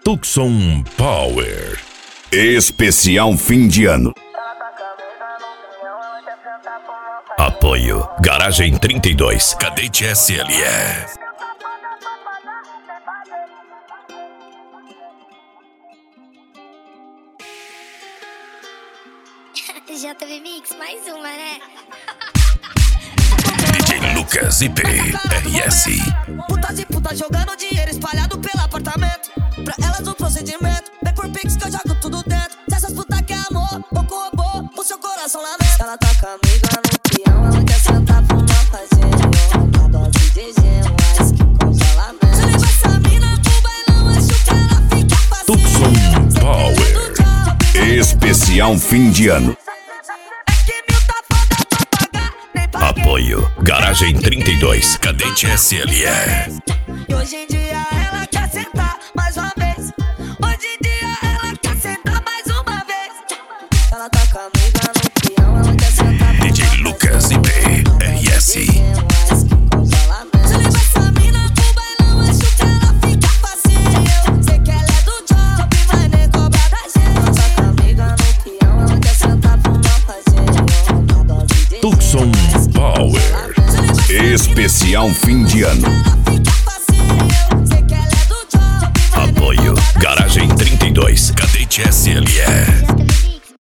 Tucson Power. Especial fim de ano. Apoio Garagem 32, Cadete SLE. JB Mix, mais uma, né? DJ Lucas IP RS. Putas e putas jogando dinheiro espalhado pelo apartamento. Pra elas um procedimento. Vem por Pix que eu jogo tudo dentro. Se essas putas quer amor, pouco robô, o seu coração lamenta. Ela tá com a amiga no peão, ela quer sentar pro meu fazer. Uma dose de gelo, ice que congelamento. Se levar essa mina pro bailão, acho que ela fica facinha. Tucson Power. Especial fim de ano. Apoio Garagem 32, Cadete SLE. E hoje em dia ela quer sentar mais uma vez. Hoje em dia ela quer sentar mais uma vez. Ela tá com a amiga no peão, ela quer sentar. DJ Lucas IP RS. Se levar essa mina pro bailão, acho que ela fica facinho. Sei que ela é do job, mas nem cobra da gente. Ela tá com a amiga no peão, ela quer sentar pro meu fazer. Uma dose de Tucson Power. Especial fim de ano. Apoio Garagem 32, Cadete SLE.